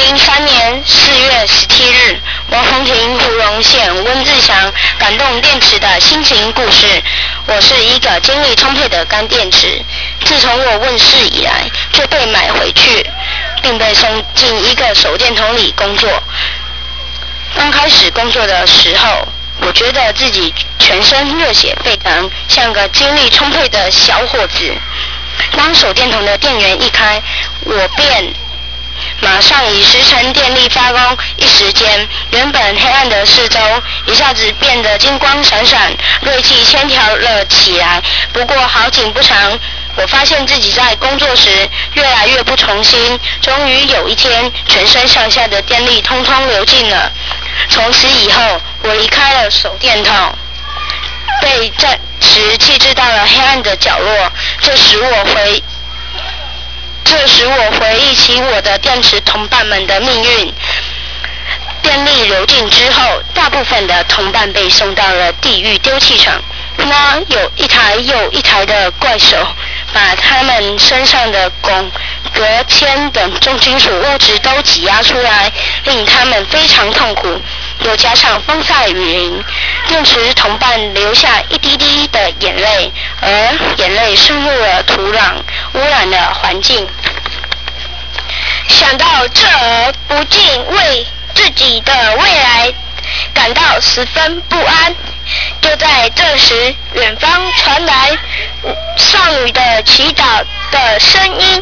2003年4月17日，王洪庭、胡荣县、温志祥感动电池的心情故事。我是一个精力充沛的干电池，自从我问世以来，就被买回去，并被送进一个手电筒里工作。刚开始工作的时候，我觉得自己全身热血沸腾，像个精力充沛的小伙子。当手电筒的电源一开，我便马上以10成电力发光，一时间，原本黑暗的四周一下子变得金光闪闪，锐气千条了起来。不过好景不长，我发现自己在工作时越来越不从心，终于有一天，全身上下的电力通通流尽了。从此以后，我离开了手电筒，被暂时弃置到了黑暗的角落。这使我回忆起我的电池同伴们的命运。电力流尽之后，大部分的同伴被送到了地狱丢弃场。那有一台又一台的怪手，把他们身上的汞、镉、铅等重金属物质都挤压出来，令他们非常痛苦。又加上风晒雨淋，电池同伴流下一滴滴的眼泪，而眼泪渗入了土壤，污染了环境。想到这儿，不禁为自己的未来感到十分不安。就在这时，远方传来少女的祈祷的声音，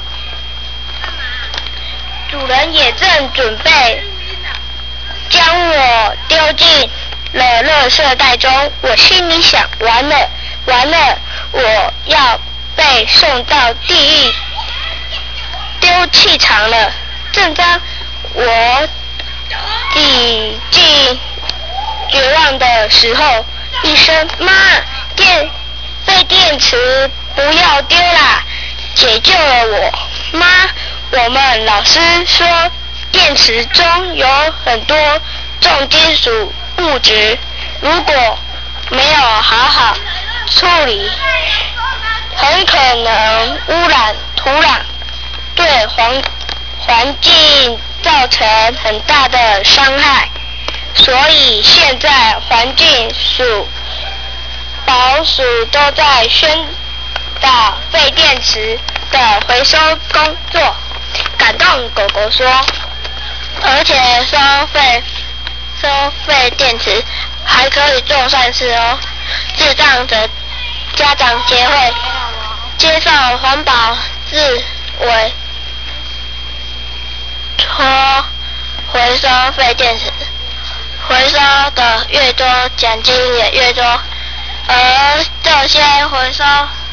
主人也正准备将我丢进了垃圾袋中。我心里想，完了，我要被送到地狱丢弃场了。正当我几近绝望的时候，一声“妈，废电池不要丢啦”，解救了我。妈，我们老师说电池中有很多重金属物质，如果没有好好处理，很可能污染土壤，对环境造成很大的伤害。所以现在环境署、保署都在宣导废电池的回收工作。感动狗狗说，而且收废电池还可以做善事哦。智障者家长协会接受环保自委托回收废电池，回收的越多，奖金也越多。而这些回收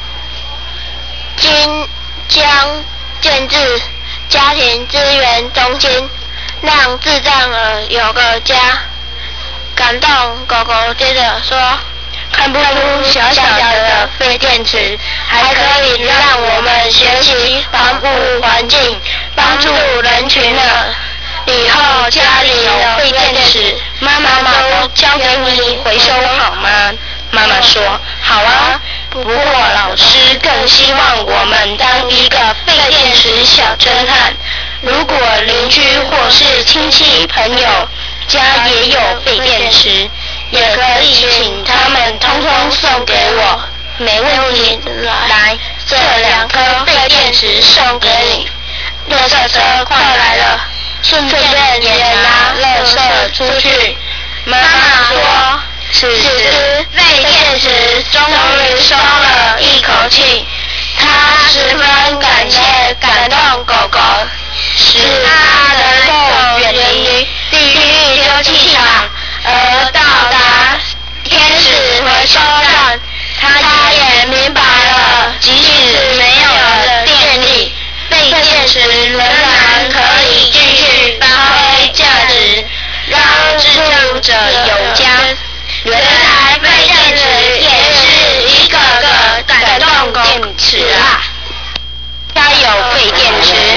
金将建置家庭资源中心，让智障儿有个家。感动狗狗接着说，看不出小小的废电池还可以让我们学习环保环境，帮助人群呢。以后家里有废电池，妈妈都交给你回收好吗？妈妈说好啊，不过老师更希望我们当一个废电池小侦探。如果邻居或是亲戚朋友家也有废电池，也可以请他们通通送给我。没问题，来，这2颗废电池送给你。垃圾车快来了，顺便也拿垃圾出去。妈妈说，此时废电池终于松了一口气，她十分感动狗狗，使它能够远离地狱丢弃场，而到达天使回收站。她也明白了，即使没有了电力，废电池仍然可以继续发挥价值，让智障者有家。原来废电池也是一个个感动电池啊！家有废电池，